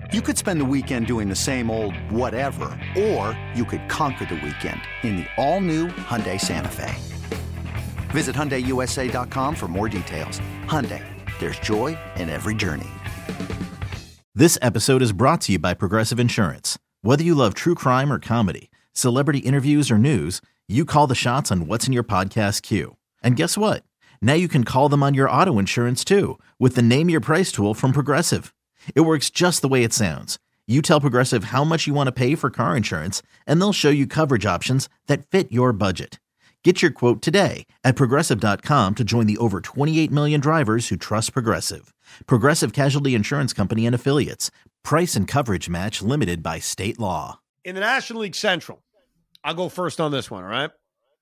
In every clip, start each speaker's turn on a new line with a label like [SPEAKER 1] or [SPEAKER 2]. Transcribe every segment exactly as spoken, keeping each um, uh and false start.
[SPEAKER 1] You could spend the weekend doing the same old whatever, or you could conquer the weekend in the all-new Hyundai Santa Fe. Visit Hyundai U S A dot com for more details. Hyundai, there's joy in every journey.
[SPEAKER 2] This episode is brought to you by Progressive Insurance. Whether you love true crime or comedy, celebrity interviews or news, you call the shots on what's in your podcast queue. And guess what? Now you can call them on your auto insurance too with the Name Your Price tool from Progressive. It works just the way it sounds. You tell Progressive how much you want to pay for car insurance, and they'll show you coverage options that fit your budget. Get your quote today at Progressive dot com to join the over twenty-eight million drivers who trust Progressive. Progressive Casualty Insurance Company and Affiliates. Price and coverage match limited by state law.
[SPEAKER 3] In the National League Central, I'll go first on this one, all right?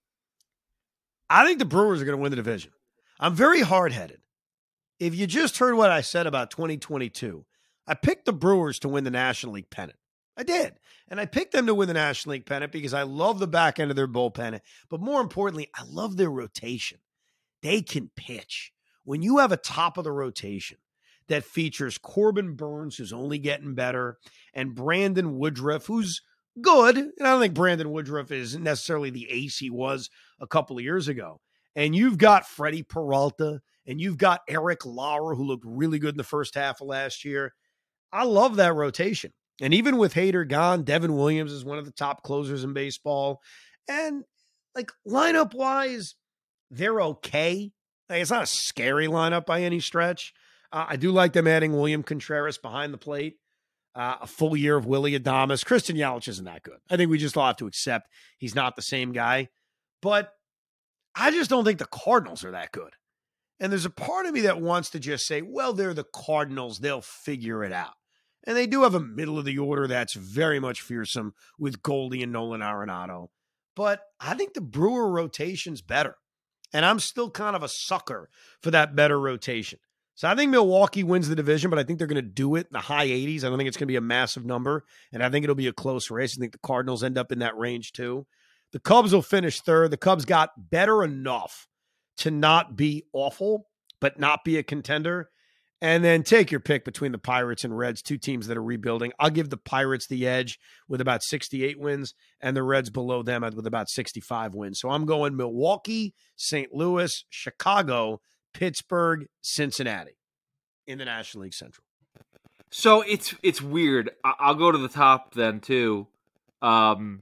[SPEAKER 3] I think the Brewers are going to win the division. I'm very hard-headed. If you just heard what I said about twenty twenty-two, I picked the Brewers to win the National League pennant. I did. And I picked them to win the National League pennant because I love the back end of their bullpen. But more importantly, I love their rotation. They can pitch. When you have a top of the rotation that features Corbin Burnes, who's only getting better, and Brandon Woodruff, who's good. And I don't think Brandon Woodruff is necessarily the ace he was a couple of years ago. And you've got Freddie Peralta, and you've got Eric Lauer, who looked really good in the first half of last year. I love that rotation. And even with Hader gone, Devin Williams is one of the top closers in baseball. And like lineup-wise, they're okay. Like, it's not a scary lineup by any stretch. Uh, I do like them adding William Contreras behind the plate. Uh, a full year of Willy Adames. Christian Yelich isn't that good. I think we just all have to accept he's not the same guy. But I just don't think the Cardinals are that good. And there's a part of me that wants to just say, well, they're the Cardinals. They'll figure it out. And they do have a middle of the order that's very much fearsome with Goldie and Nolan Arenado. But I think the Brewer rotation's better. And I'm still kind of a sucker for that better rotation. So I think Milwaukee wins the division, but I think they're going to do it in the high eighties. I don't think it's going to be a massive number. And I think it'll be a close race. I think the Cardinals end up in that range too. The Cubs will finish third. The Cubs got better enough to not be awful, but not be a contender. And then take your pick between the Pirates and Reds, two teams that are rebuilding. I'll give the Pirates the edge with about sixty-eight wins and the Reds below them with about sixty-five wins. So I'm going Milwaukee, Saint Louis, Chicago, Pittsburgh, Cincinnati in the National League Central.
[SPEAKER 4] So it's it's weird. I'll go to the top then too. Um,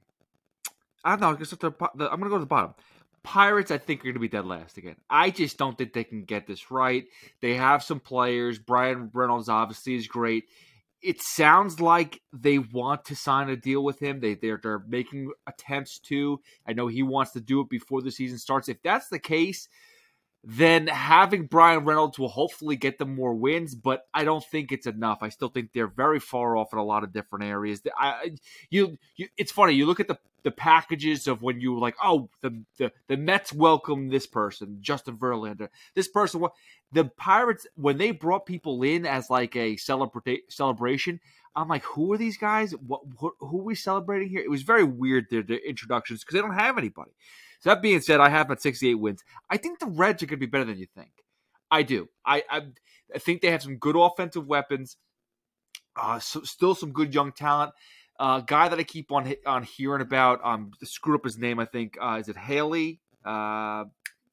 [SPEAKER 4] I don't know. I guess the, the, I'm going to go to the bottom. Pirates, I think, are going to be dead last again. I just don't think they can get this right. They have some players. Brian Reynolds obviously is great. It sounds like they want to sign a deal with him. They, they're, they're making attempts to. I know he wants to do it before the season starts. If that's the case, then having Brian Reynolds will hopefully get them more wins, but I don't think it's enough. I still think they're very far off in a lot of different areas. I, you, you, it's funny. You look at the, the packages of when you like, oh, the, the, the Mets welcome this person, Justin Verlander, this person. The Pirates, when they brought people in as like a celebra- celebration, I'm like, who are these guys? What, who, who are we celebrating here? It was very weird, their, their introductions, because they don't have anybody. So that being said, I have them at sixty-eight wins. I think the Reds are going to be better than you think. I do. I I, I think they have some good offensive weapons. Uh, so, still some good young talent. Uh, guy that I keep on on hearing about. Um, screw up his name. I think uh, is it Haley? Uh,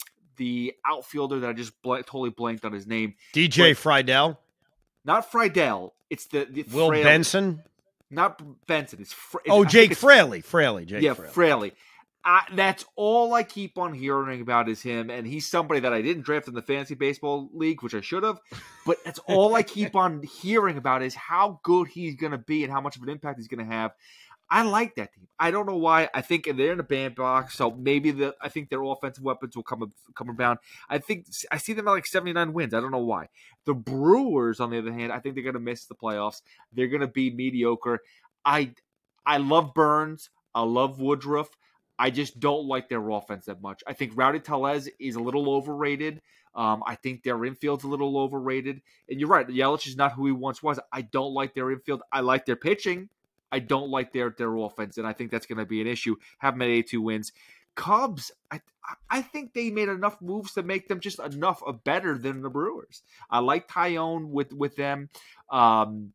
[SPEAKER 4] the outfielder that I just bl- totally blanked on his name.
[SPEAKER 3] D J
[SPEAKER 4] but,
[SPEAKER 3] Friedel.
[SPEAKER 4] Not Friedel. It's the, the
[SPEAKER 3] Will
[SPEAKER 4] Fraley.
[SPEAKER 3] Benson.
[SPEAKER 4] Not Benson. It's Fra-
[SPEAKER 3] oh Jake Fraley. Fraley. Jake
[SPEAKER 4] yeah,
[SPEAKER 3] Fraley.
[SPEAKER 4] Fraley. I, that's all I keep on hearing about is him, and he's somebody that I didn't draft in the fantasy baseball league, which I should have, but that's all I keep on hearing about is how good he's going to be and how much of an impact he's going to have. I like that team. I don't know why. I think they're in a bandbox, so maybe the I think their offensive weapons will come come around. I think I see them at like seventy-nine wins. I don't know why. The Brewers, on the other hand, I think they're going to miss the playoffs. They're going to be mediocre. I I love Burns. I love Woodruff. I just don't like their offense that much. I think Rowdy Tellez is a little overrated. Um, I think their infield's a little overrated. And you're right, Yelich is not who he once was. I don't like their infield. I like their pitching. I don't like their their offense, and I think that's going to be an issue. Have them at eighty-two wins. Cubs, I I think they made enough moves to make them just enough of better than the Brewers. I like Tyone with with them. Um,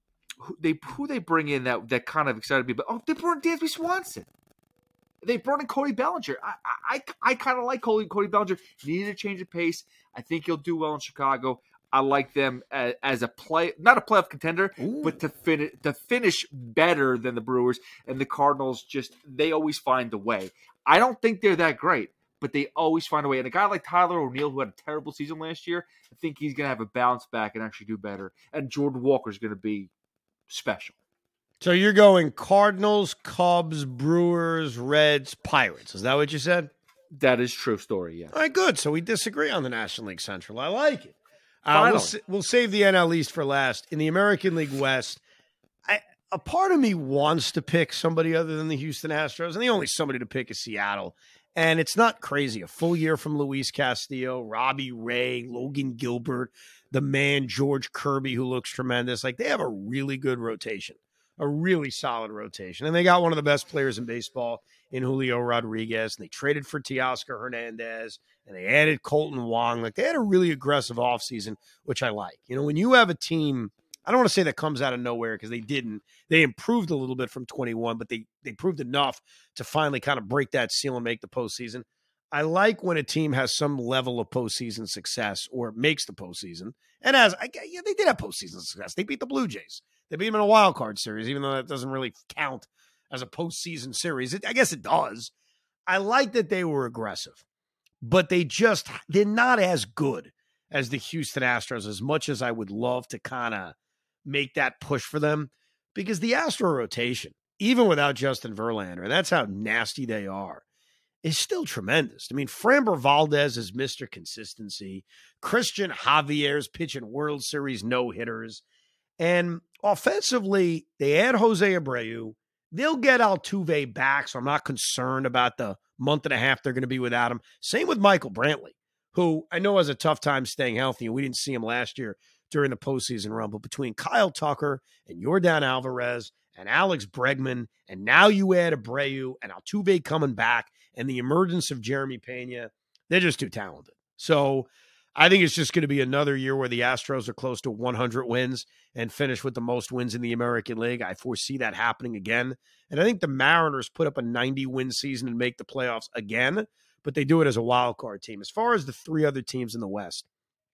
[SPEAKER 4] who they who they bring in that that kind of excited me. But oh, they brought in Dansby Swanson. They brought in Cody Bellinger. I I, I kind of like Cody, Cody Bellinger. Needed a change of pace. I think he'll do well in Chicago. I like them as, as a play, not a playoff contender, Ooh. but to finish to finish better than the Brewers. And the Cardinals just they always find a way. I don't think they're that great, but they always find a way. And a guy like Tyler O'Neill, who had a terrible season last year, I think he's going to have a bounce back and actually do better. And Jordan Walker's going to be special.
[SPEAKER 3] So you're going Cardinals, Cubs, Brewers, Reds, Pirates. Is that what you said?
[SPEAKER 4] That is true story, yeah.
[SPEAKER 3] All right, good. So we disagree on the National League Central. I like it. Uh, we'll, we'll save the N L East for last. In the American League West, I, a part of me wants to pick somebody other than the Houston Astros, and the only somebody to pick is Seattle. And it's not crazy. A full year from Luis Castillo, Robbie Ray, Logan Gilbert, the man George Kirby, who looks tremendous. Like, they have a really good rotation. A really solid rotation. And they got one of the best players in baseball in Julio Rodriguez. And they traded for Teoscar Hernandez. And they added Colton Wong. Like, they had a really aggressive offseason, which I like. You know, when you have a team, I don't want to say that comes out of nowhere because they didn't. They improved a little bit from twenty-one, but they they proved enough to finally kind of break that seal and make the postseason. I like when a team has some level of postseason success or makes the postseason. And as I, yeah, they did have postseason success. They beat the Blue Jays. They beat them in a wild card series, even though that doesn't really count as a postseason series. It, I guess it does. I like that they were aggressive, but they just, they're not as good as the Houston Astros, as much as I would love to kind of make that push for them, because the Astro rotation, even without Justin Verlander, and that's how nasty they are, is still tremendous. I mean, Framber Valdez is Mister Consistency. Christian Javier's pitching World Series no-hitters. And offensively, they add Jose Abreu. They'll get Altuve back, so I'm not concerned about the month and a half they're going to be without him. Same with Michael Brantley, who I know has a tough time staying healthy, and we didn't see him last year during the postseason run. But between Kyle Tucker and Yordan Alvarez and Alex Bregman, and now you add Abreu and Altuve coming back, and the emergence of Jeremy Pena, they're just too talented. So I think it's just going to be another year where the Astros are close to one hundred wins and finish with the most wins in the American League. I foresee that happening again. And I think the Mariners put up a ninety-win season and make the playoffs again, but they do it as a wild card team. As far as the three other teams in the West,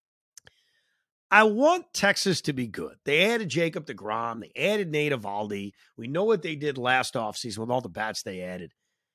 [SPEAKER 3] I want Texas to be good. They added Jacob deGrom. They added Nate Eovaldi. We know what they did last offseason with all the bats they added.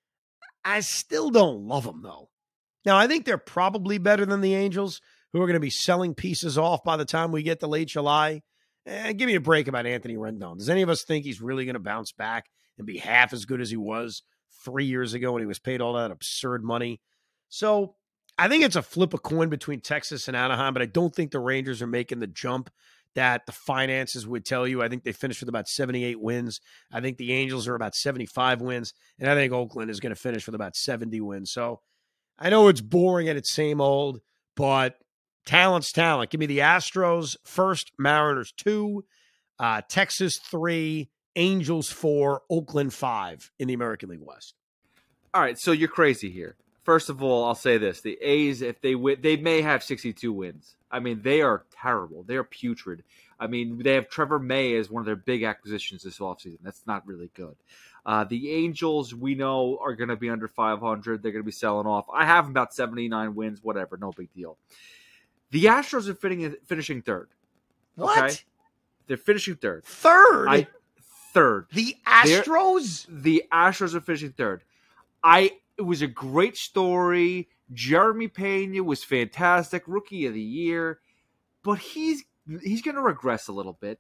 [SPEAKER 3] I still don't love them, though. Now, I think they're probably better than the Angels, who are going to be selling pieces off by the time we get to late July. Eh, give me a break about Anthony Rendon. Does any of us think he's really going to bounce back and be half as good as he was three years ago when he was paid all that absurd money? So I think it's a flip a coin between Texas and Anaheim, but I don't think the Rangers are making the jump that the finances would tell you. I think they finished with about seventy-eight wins. I think the Angels are about seventy-five wins, and I think Oakland is going to finish with about seventy wins. So I know it's boring and it's same old, but talent's talent. Give me the Astros first, Mariners two, uh, Texas three, Angels four, Oakland five in the American League West.
[SPEAKER 4] All right, so you're crazy here. First of all, I'll say this. The A's, if they win, they may have sixty-two wins. I mean, they are terrible. They are putrid. I mean, they have Trevor May as one of their big acquisitions this offseason. That's not really good. Uh, the Angels, we know, are going to be under five hundred. They're going to be selling off. I have about seventy-nine wins, whatever. No big deal. The Astros are fitting, finishing third.
[SPEAKER 3] What?
[SPEAKER 4] Okay? They're finishing third.
[SPEAKER 3] Third?
[SPEAKER 4] I, third.
[SPEAKER 3] The Astros?
[SPEAKER 4] They're, the Astros are finishing third. I... It was a great story. Jeremy Pena was fantastic, rookie of the year, but he's he's going to regress a little bit.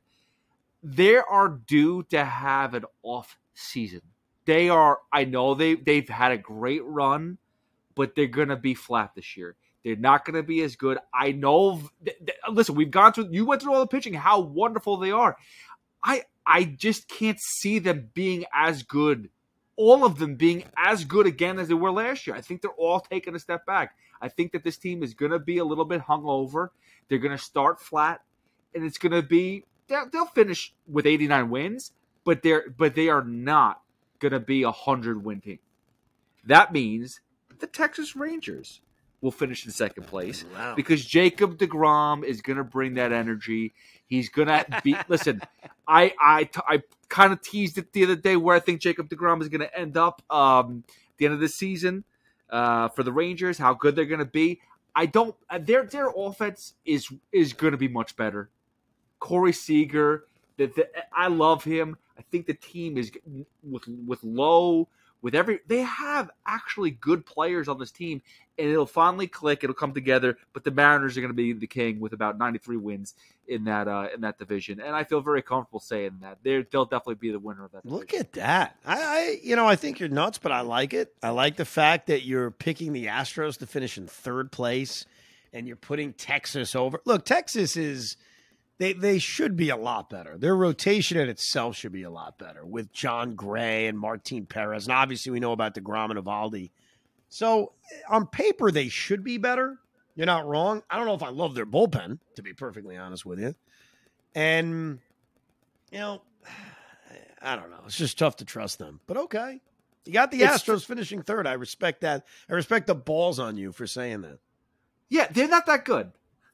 [SPEAKER 4] They are due to have an off season. They are. I know they they've had a great run, but they're going to be flat this year. They're not going to be as good. I know. Th- th- listen, we've gone through. You went through all the pitching. How wonderful they are. I I just can't see them being as good. All of them being as good again as they were last year. I think they're all taking a step back. I think that this team is going to be a little bit hungover. They're going to start flat, and it's going to be they'll, they'll finish with eighty-nine wins, but they're but they are not going to be a hundred win team. That means the Texas Rangers will finish in second place.
[SPEAKER 3] Wow.
[SPEAKER 4] Because Jacob deGrom is going to bring that energy. He's gonna be. Listen, I I I kind of teased it the other day where I think Jacob deGrom is going to end up um, at the end of the season uh, for the Rangers. How good they're going to be. I don't. Their their offense is is going to be much better. Corey Seager, the, the, I love him. I think the team is with with Lowe. With every, they have actually good players on this team, and it'll finally click. It'll come together. But the Mariners are going to be the king with about ninety-three wins in that uh, in that division, and I feel very comfortable saying that They're, they'll definitely be the winner of that division.
[SPEAKER 3] Look at that! I, I, you know, I think you're nuts, but I like it. I like the fact that you're picking the Astros to finish in third place, and you're putting Texas over. Look, Texas is. They they should be a lot better. Their rotation in itself should be a lot better with John Gray and Martin Perez. And obviously we know about DeGrom and Eovaldi. So on paper, they should be better. You're not wrong. I don't know if I love their bullpen, to be perfectly honest with you. And, you know, I don't know. It's just tough to trust them. But okay. You got the it's Astros finishing third. I respect that. I respect the balls on you for saying that.
[SPEAKER 4] Yeah, they're not that good.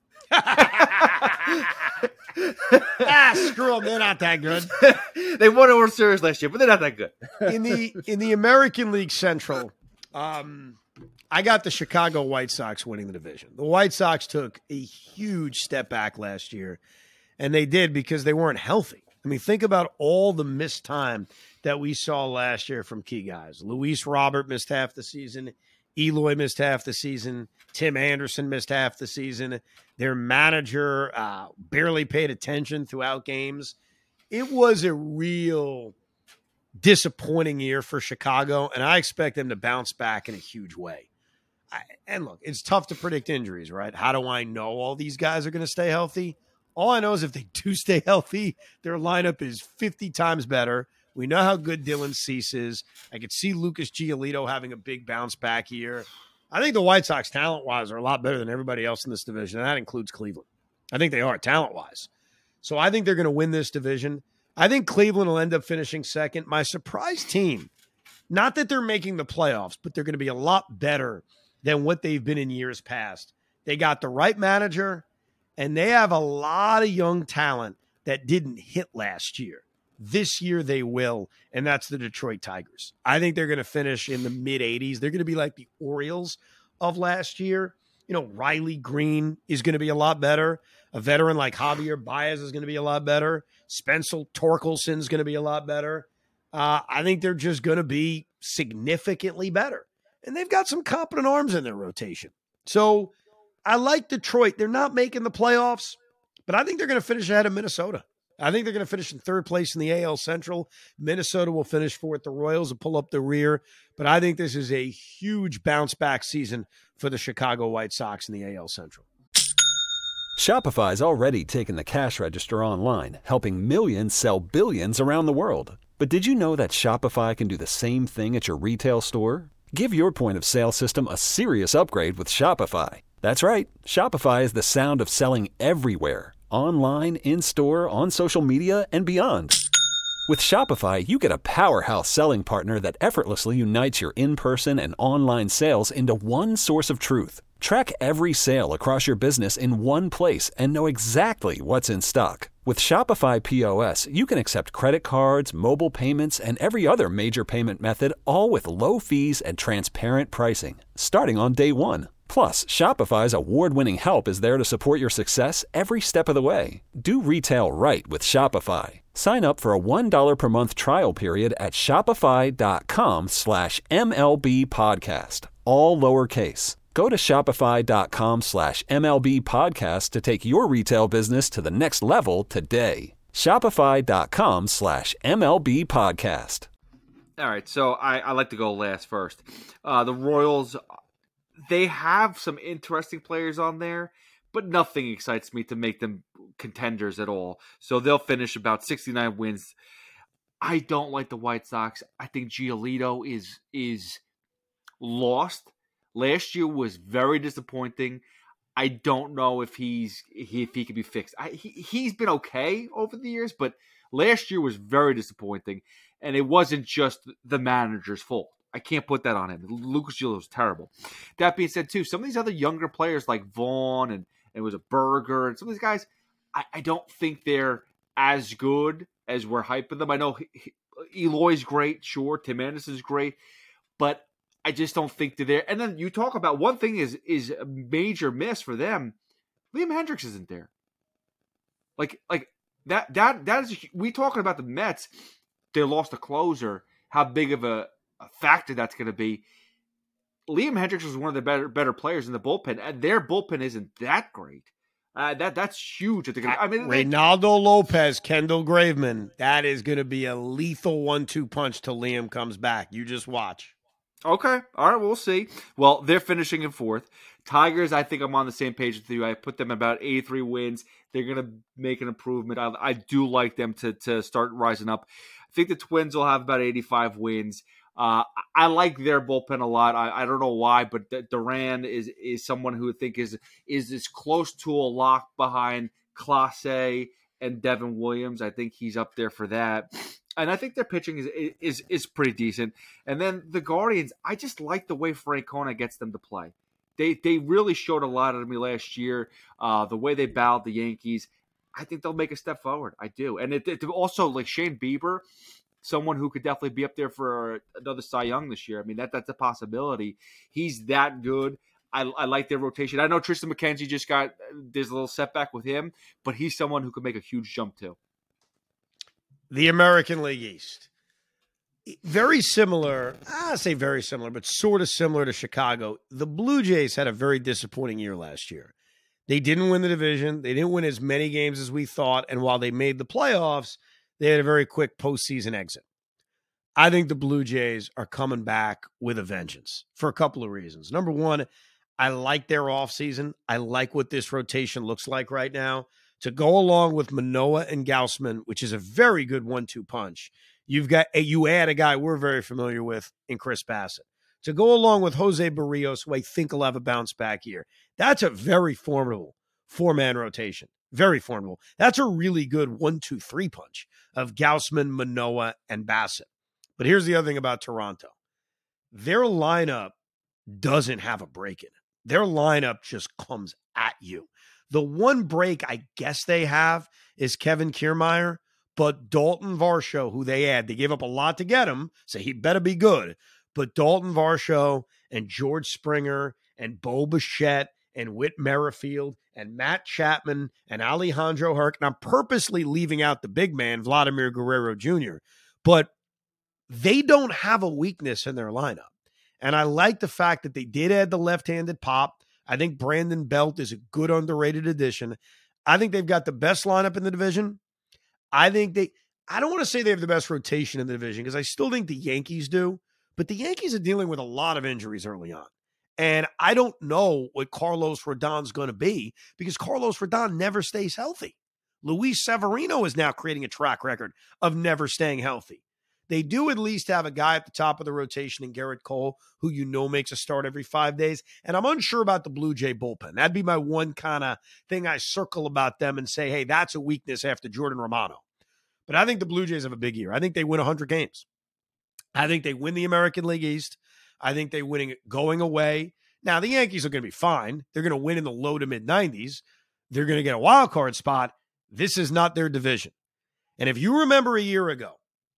[SPEAKER 3] ah, screw them. They're not that good.
[SPEAKER 4] They won a World Series last year, but they're not that good.
[SPEAKER 3] in the in the American League Central, um, I got the Chicago White Sox winning the division. The White Sox took a huge step back last year, and they did because they weren't healthy. I mean, think about all the missed time that we saw last year from key guys. Luis Robert missed half the season. Eloy missed half the season. Tim Anderson missed half the season. Their manager uh, barely paid attention throughout games. It was a real disappointing year for Chicago, and I expect them to bounce back in a huge way. I, and look, it's tough to predict injuries, right? How do I know all these guys are going to stay healthy? All I know is if they do stay healthy, their lineup is fifty times better. We know how good Dylan Cease is. I could see Lucas Giolito having a big bounce back year. I think the White Sox, talent-wise, are a lot better than everybody else in this division, and that includes Cleveland. I think they are, talent-wise. So I think they're going to win this division. I think Cleveland will end up finishing second. My surprise team, not that they're making the playoffs, but they're going to be a lot better than what they've been in years past. They got the right manager, and they have a lot of young talent that didn't hit last year. This year they will, and that's the Detroit Tigers. I think they're going to finish in the mid-eighties. They're going to be like the Orioles of last year. You know, Riley Green is going to be a lot better. A veteran like Javier Baez is going to be a lot better. Spencer Torkelson is going to be a lot better. Uh, I think they're just going to be significantly better. And they've got some competent arms in their rotation. So I like Detroit. They're not making the playoffs, but I think they're going to finish ahead of Minnesota. I think they're going to finish in third place in the A L Central. Minnesota will finish fourth. The Royals will pull up the rear. But I think this is a huge bounce-back season for the Chicago White Sox in the A L Central.
[SPEAKER 5] Shopify's already taken the cash register online, helping millions sell billions around the world. But did you know that Shopify can do the same thing at your retail store? Give your point-of-sale system a serious upgrade with Shopify. That's right. Shopify is the sound of selling everywhere. Online, in-store, on social media, and beyond. With Shopify, you get a powerhouse selling partner that effortlessly unites your in-person and online sales into one source of truth. Track every sale across your business in one place and know exactly what's in stock. With Shopify P O S, you can accept credit cards, mobile payments, and every other major payment method, all with low fees and transparent pricing, starting on day one. Plus, Shopify's award-winning help is there to support your success every step of the way. Do retail right with Shopify. Sign up for a one dollar per month trial period at shopify.com slash MLB podcast, all lowercase. Go to shopify.com slash MLB podcast to take your retail business to the next level today. Shopify.com slash MLB podcast.
[SPEAKER 4] All right, so I, I like to go last first. Uh, the Royals, they have some interesting players on there, but nothing excites me to make them contenders at all. So they'll finish about sixty-nine wins. I don't like the White Sox. I think Giolito is is lost. Last year was very disappointing. I don't know if he's if he can be fixed. I, he, he's been okay over the years, but last year was very disappointing, and it wasn't just the manager's fault. I can't put that on him. Lucas Giolito was terrible. That being said, too, some of these other younger players like Vaughn and, and it was a Berger and some of these guys, I, I don't think they're as good as we're hyping them. I know he, he, Eloy's great, sure. Tim Anderson's great, but I just don't think they're there. And then you talk about one thing is is a major miss for them. Liam Hendriks isn't there. Like like that that that is we talking about the Mets. They lost a closer. How big of a, a factor that's going to be? Liam Hendriks was one of the better better players in the bullpen, and their bullpen isn't that great. Uh, that that's huge. I mean,
[SPEAKER 3] Reynaldo they, Lopez, Kendall Graveman. That is going to be a lethal one two punch till Liam comes back. You just watch.
[SPEAKER 4] Okay. All right. We'll see. Well, they're finishing in fourth. Tigers, I think I'm on the same page with you. I put them about eighty-three wins. They're going to make an improvement. I, I do like them to, to start rising up. I think the Twins will have about eighty-five wins. Uh, I like their bullpen a lot. I, I don't know why, but D- Duran is is someone who I think is is as close to a lock behind Clase and Devin Williams. I think he's up there for that. And I think their pitching is is is pretty decent. And then the Guardians, I just like the way Francona gets them to play. They they really showed a lot of me last year. Uh, the way they battled the Yankees, I think they'll make a step forward. I do. And it, it also, like Shane Bieber, someone who could definitely be up there for another Cy Young this year. I mean, that that's a possibility. He's that good. I, I like their rotation. I know Tristan McKenzie just got – there's a little setback with him, but he's someone who could make a huge jump too.
[SPEAKER 3] The American League East. Very similar – I say very similar, but sort of similar to Chicago. The Blue Jays had a very disappointing year last year. They didn't win the division. They didn't win as many games as we thought, and while they made the playoffs – they had a very quick postseason exit. I think the Blue Jays are coming back with a vengeance for a couple of reasons. Number one, I like their offseason. I like what this rotation looks like right now. To go along with Manoah and Gausman, which is a very good one two punch, you've got you add a guy we're very familiar with in Chris Bassett. To go along with Jose Barrios, who I think will have a bounce back year. That's a very formidable four-man rotation. Very formidable. That's a really good one two three punch of Gausman, Manoah, and Bassett. But here's the other thing about Toronto. Their lineup doesn't have a break in it. Their lineup just comes at you. The one break I guess they have is Kevin Kiermaier, but Dalton Varsho, who they had, they gave up a lot to get him, so he better be good. But Dalton Varsho and George Springer and Bo Bichette and Whit Merrifield and Matt Chapman and Alejandro Herc. And I'm purposely leaving out the big man, Vladimir Guerrero Junior But they don't have a weakness in their lineup. And I like the fact that they did add the left-handed pop. I think Brandon Belt is a good underrated addition. I think they've got the best lineup in the division. I think they, I don't want to say they have the best rotation in the division because I still think the Yankees do. But the Yankees are dealing with a lot of injuries early on. And I don't know what Carlos Rodon's going to be because Carlos Rodon never stays healthy. Luis Severino is now creating a track record of never staying healthy. They do at least have a guy at the top of the rotation in Garrett Cole, who you know makes a start every five days. And I'm unsure about the Blue Jay bullpen. That'd be my one kind of thing I circle about them and say, hey, that's a weakness after Jordan Romano. But I think the Blue Jays have a big year. I think they win one hundred games. I think they win the American League East. I think they win it going away. Now, the Yankees are going to be fine. They're going to win in the low to mid nineties. They're going to get a wild card spot. This is not their division. And if you remember a year ago,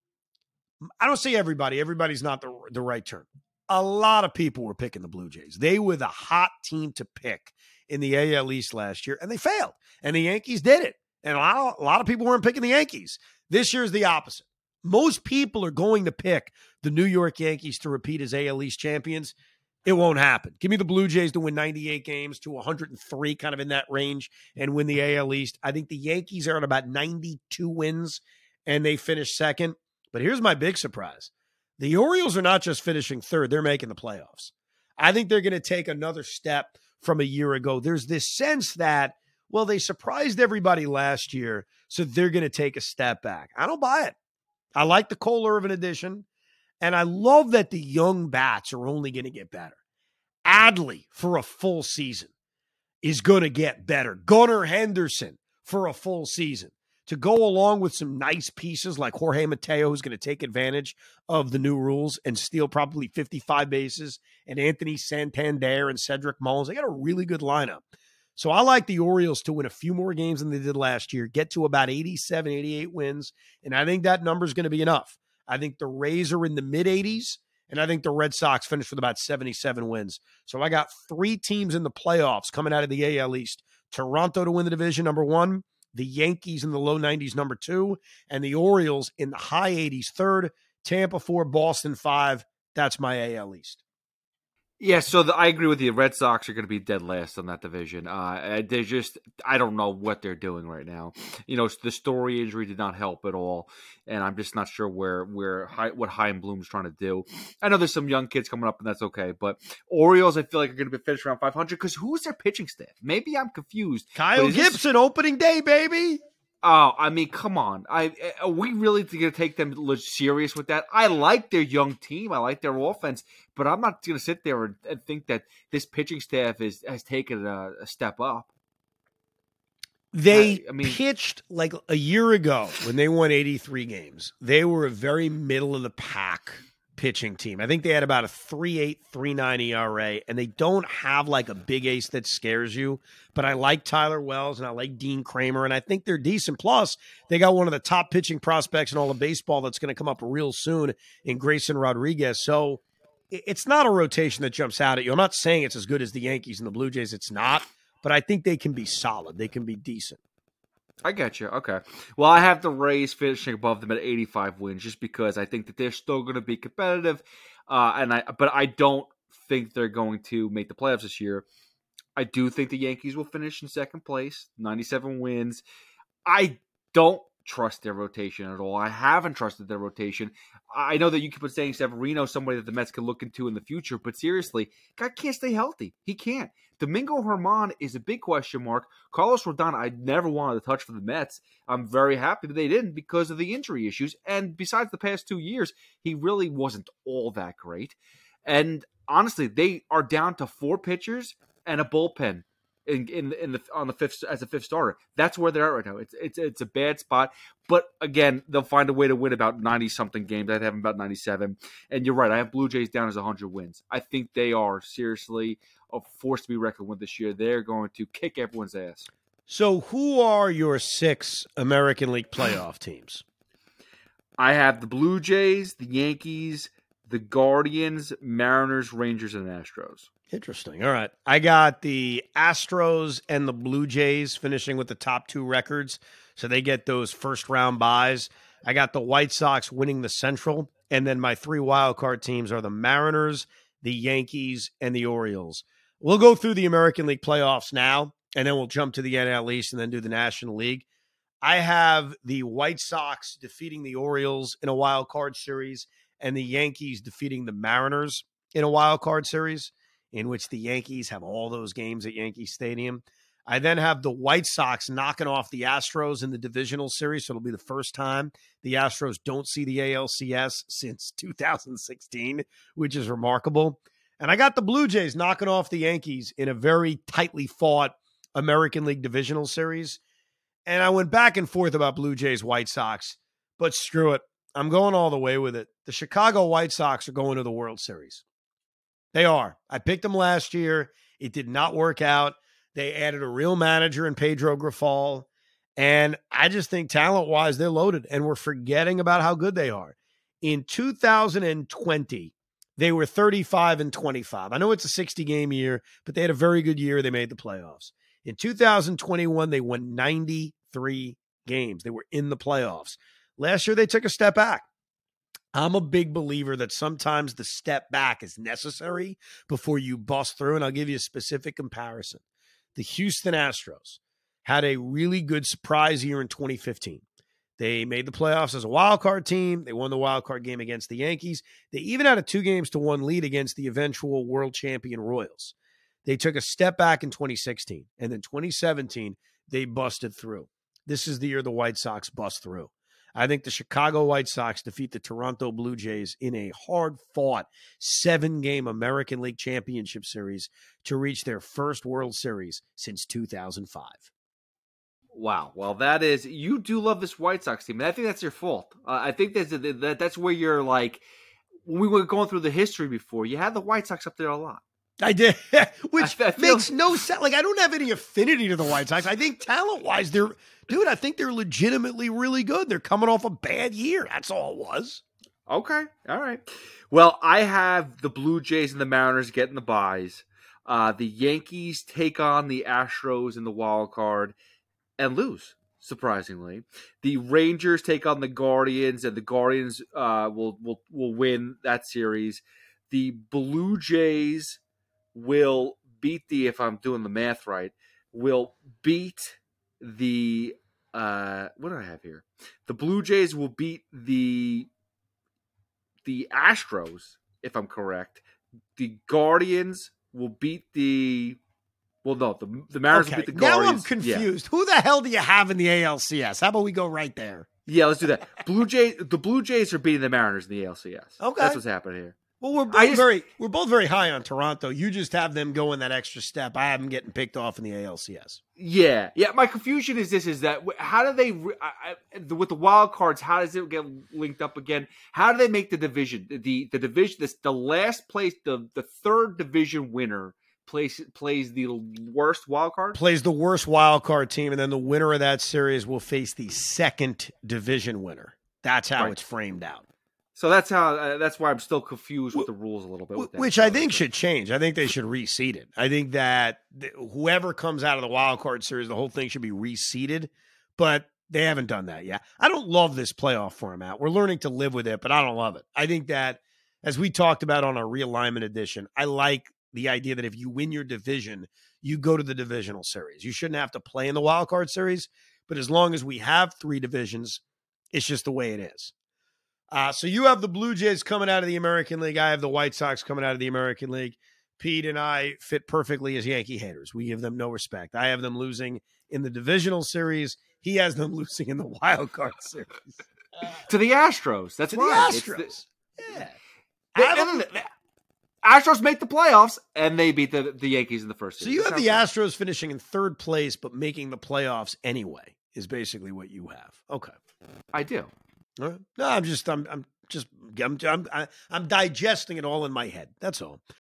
[SPEAKER 3] I don't say everybody. Everybody's not the, the right term. A lot of people were picking the Blue Jays. They were the hot team to pick in the A L East last year, and they failed. And the Yankees did it. And a lot of, a lot of people weren't picking the Yankees. This year is the opposite. Most people are going to pick the New York Yankees to repeat as A L East champions. It won't happen. Give me the Blue Jays to win ninety-eight games to one hundred three, kind of in that range, and win the A L East. I think the Yankees are at about ninety-two wins, and they finish second. But here's my big surprise. The Orioles are not just finishing third. They're making the playoffs. I think they're going to take another step from a year ago. There's this sense that, well, they surprised everybody last year, so they're going to take a step back. I don't buy it. I like the Cole Irvin addition, and I love that the young bats are only going to get better. Adley for a full season is going to get better. Gunnar Henderson for a full season. To go along with some nice pieces like Jorge Mateo, who's going to take advantage of the new rules and steal probably fifty-five bases, and Anthony Santander and Cedric Mullins. They got a really good lineup. So I like the Orioles to win a few more games than they did last year, get to about eighty-seven, eighty-eight wins, and I think that number is going to be enough. I think the Rays are in the mid-eighties, and I think the Red Sox finish with about seventy-seven wins. So I got three teams in the playoffs coming out of the A L East. Toronto to win the division, number one. The Yankees in the low nineties, number two. And the Orioles in the high eighties, third. Tampa four, Boston five. That's my A L East.
[SPEAKER 4] Yeah, so the, I agree with you. Red Sox are going to be dead last on that division. Uh, they just, I don't know what they're doing right now. You know, the Story injury did not help at all, and I'm just not sure where, where, what Chaim Bloom's trying to do. I know there's some young kids coming up, and that's okay. But Orioles, I feel like are going to be finished around five hundred because who's their pitching staff? Maybe I'm confused.
[SPEAKER 3] Kyle Gibson, this, opening day, baby.
[SPEAKER 4] Oh, I mean, come on. I Are we really going to take them serious with that? I like their young team. I like their offense. But I'm not going to sit there and, and think that this pitching staff is has taken a, a step up.
[SPEAKER 3] They
[SPEAKER 4] I, I mean, pitched
[SPEAKER 3] like a year ago when they won eighty-three games. They were a very middle-of-the-pack pitching team. I think they had about a three point eight, three point nine E R A, and they don't have like a big ace that scares you. But I like Tyler Wells, and I like Dean Kramer, and I think they're decent. Plus, they got one of the top pitching prospects in all of baseball that's going to come up real soon in Grayson Rodriguez. So it's not a rotation that jumps out at you. I'm not saying it's as good as the Yankees and the Blue Jays. It's not. But I think they can be solid. They can be decent.
[SPEAKER 4] I get you. Okay. Well, I have the Rays finishing above them at eighty-five wins just because I think that they're still going to be competitive. Uh, and I, but I don't think they're going to make the playoffs this year. I do think the Yankees will finish in second place, ninety-seven wins. I don't trust their rotation at all. I haven't trusted their rotation. I know that you keep on saying Severino, somebody that the Mets can look into in the future, but seriously, guy can't stay healthy. He can't. Domingo Germán is a big question mark. Carlos Rodon, I never wanted to touch for the Mets. I'm very happy that they didn't because of the injury issues. And besides the past two years, he really wasn't all that great. And honestly, they are down to four pitchers and a bullpen in in in the on the fifth as a fifth starter. That's where they're at right now. It's it's it's a bad spot, but again, they'll find a way to win about ninety something games. I'd have them about ninety-seven. And you're right, I have Blue Jays down as one hundred wins. I think they are seriously a force to be reckoned with this year. They're going to kick everyone's ass.
[SPEAKER 3] So, who are your six American League playoff teams?
[SPEAKER 4] I have the Blue Jays, the Yankees, the Guardians, Mariners, Rangers, and Astros.
[SPEAKER 3] Interesting. All right. I got the Astros and the Blue Jays finishing with the top two records, so they get those first-round buys. I got the White Sox winning the Central, and then my three wildcard teams are the Mariners, the Yankees, and the Orioles. We'll go through the American League playoffs now, and then we'll jump to the N L East and then do the National League. I have the White Sox defeating the Orioles in a wild card series and the Yankees defeating the Mariners in a wild card series, in which the Yankees have all those games at Yankee Stadium. I then have the White Sox knocking off the Astros in the divisional series, so it'll be the first time the Astros don't see the A L C S since two thousand sixteen, which is remarkable. And I got the Blue Jays knocking off the Yankees in a very tightly fought American League divisional series. And I went back and forth about Blue Jays, White Sox, but screw it. I'm going all the way with it. The Chicago White Sox are going to the World Series. They are. I picked them last year. It did not work out. They added a real manager in Pedro Grifol. And I just think talent-wise, they're loaded. And we're forgetting about how good they are. In two thousand twenty, they were thirty-five and twenty-five. I know it's a sixty-game year, but they had a very good year. They made the playoffs. In two thousand twenty-one, they won ninety-three games. They were in the playoffs. Last year, they took a step back. I'm a big believer that sometimes the step back is necessary before you bust through, and I'll give you a specific comparison. The Houston Astros had a really good surprise year in twenty fifteen. They made the playoffs as a wild card team. They won the wild card game against the Yankees. They even had a two games to one lead against the eventual world champion Royals. They took a step back in twenty sixteen, and then twenty seventeen, they busted through. This is the year the White Sox bust through. I think the Chicago White Sox defeat the Toronto Blue Jays in a hard-fought seven-game American League Championship Series to reach their first World Series since two thousand five.
[SPEAKER 4] Wow. Well, that is, you do love this White Sox team, and I think that's your fault. Uh, I think that's, that, that's where you're like, when we were going through the history before, you had the White Sox up there a lot.
[SPEAKER 3] I did, which
[SPEAKER 4] I, I feel...
[SPEAKER 3] makes no sense. Like, I don't have any affinity to the White Sox. I think talent-wise, they're, dude, I think they're legitimately really good. They're coming off a bad year. That's all it was.
[SPEAKER 4] Okay. All right. Well, I have the Blue Jays and the Mariners getting the byes. Uh, the Yankees take on the Astros in the wild card and lose, surprisingly. The Rangers take on the Guardians, and the Guardians uh, will, will, will win that series. The Blue Jays will beat the, if I'm doing the math right, will beat the, uh, what do I have here? The Blue Jays will beat the, the Astros, if I'm correct. The Guardians will beat the, well, no, the, the Mariners
[SPEAKER 3] okay.
[SPEAKER 4] will beat the Guardians.
[SPEAKER 3] Now I'm confused. Yeah. Who the hell do you have in the A L C S? How about we go right there?
[SPEAKER 4] Yeah, let's do that. Blue Jays, the Blue Jays are beating the Mariners in the A L C S.
[SPEAKER 3] Okay.
[SPEAKER 4] That's what's happening here.
[SPEAKER 3] Well, we're both just, very we're both very high on Toronto. You just have them going that extra step. I have them getting picked off in the A L C S.
[SPEAKER 4] Yeah, yeah. My confusion is this: is that how do they I, I, with the wild cards? How does it get linked up again? How do they make the division? The the division, this the last place, the the third division winner plays plays the worst wild card.
[SPEAKER 3] Plays the worst wild card team, and then the winner of that series will face the second division winner. That's how right. it's framed out.
[SPEAKER 4] So that's how. Uh, that's why I'm still confused with the rules a little bit. With that.
[SPEAKER 3] Which I think should change. I think they should reseed it. I think that th- whoever comes out of the wild card series, the whole thing should be reseeded. But they haven't done that yet. I don't love this playoff format. We're learning to live with it, but I don't love it. I think that, as we talked about on our realignment edition, I like the idea that if you win your division, you go to the divisional series. You shouldn't have to play in the wild card series. But as long as we have three divisions, it's just the way it is. Uh, so you have the Blue Jays coming out of the American League. I have the White Sox coming out of the American League. Pete and I fit perfectly as Yankee haters. We give them no respect. I have them losing in the divisional series. He has them losing in the wild card series. Uh,
[SPEAKER 4] to the Astros. That's
[SPEAKER 3] to
[SPEAKER 4] right.
[SPEAKER 3] the Astros. The, yeah.
[SPEAKER 4] They, they, they, Astros make the playoffs, and they beat the, the Yankees in the first series.
[SPEAKER 3] So you have the Astros finishing in third place, but making the playoffs anyway, is basically what you have. Okay.
[SPEAKER 4] I do.
[SPEAKER 3] All right. No, I'm just, I'm, I'm just, I'm, I'm, I'm digesting it all in my head. That's all.